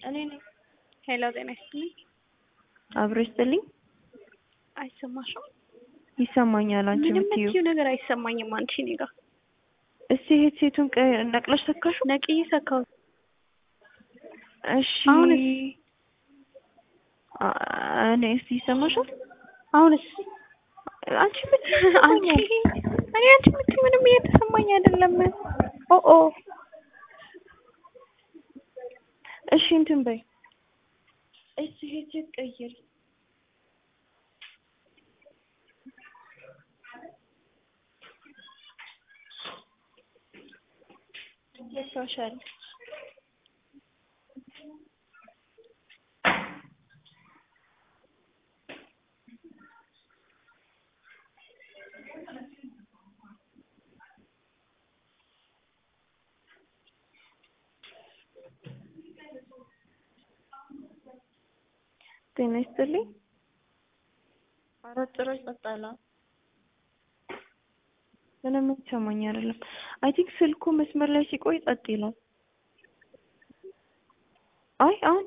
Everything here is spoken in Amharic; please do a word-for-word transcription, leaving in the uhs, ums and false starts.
እኔ ነኝ። ሄሎ ጤና ይስጥልኝ። አብሮ ይስጥልኝ። አይሰማሽም? ይሰማኛል። አንቺ ምንም የምትይው የምትይው ነገር አይሰማኝም። አንቺ እኔ ጋር እስቲ ሄድሴቱን ቀ- ነቅለሽ ሰካሹ? ነቅዬ ሰካሁት። እሺ አሁንስ? አ- እኔ እስቲ ይሰማሻል? አሁንስ? አንቺ የምትይው አንቺ ይሰማኛል። እኔ አንቺ የምትይው ምንም እየተሰማኝ አይደለም። ኦ ኦ እሺ እንትን በይ እስቲ ሄድሴት ቀይሪ። ይሰማሻል? ጤና ይስጥልኝ። አራት ጭራሽ ጸጥ አለ። ምንም ይሰማኝ አይደለም። አይ ቲንክ ስልኩ መስመር ላይ ሲቆይ ጸጥ ይላል። አይ አሁን